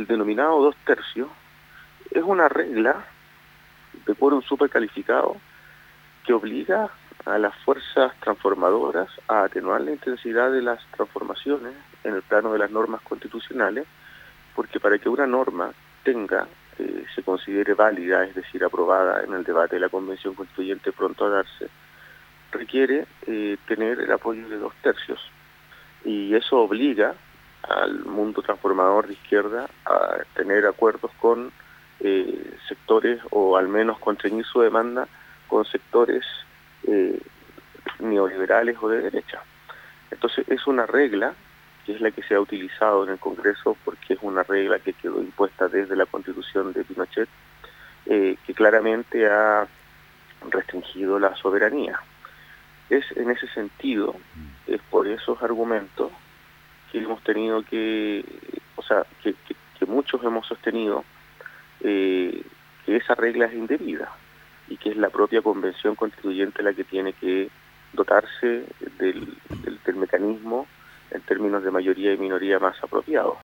el denominado 2/3 es una regla de quórum supercalificado que obliga a las fuerzas transformadoras a atenuar la intensidad de las transformaciones en el plano de las normas constitucionales, porque para que una norma se considere válida, es decir, aprobada en el debate de la Convención Constituyente pronto a darse, requiere tener el apoyo de 2/3, y eso obliga al mundo transformador de izquierda a tener acuerdos con sectores, o al menos constreñir su demanda con sectores neoliberales o de derecha. Entonces es una regla que es la que se ha utilizado en el Congreso, porque es una regla que quedó impuesta desde la Constitución de Pinochet, que claramente ha restringido la soberanía. Es en ese sentido, es por esos argumentos que hemos tenido que muchos hemos sostenido que esa regla es indebida y que es la propia Convención Constituyente la que tiene que dotarse del mecanismo en términos de mayoría y minoría más apropiado.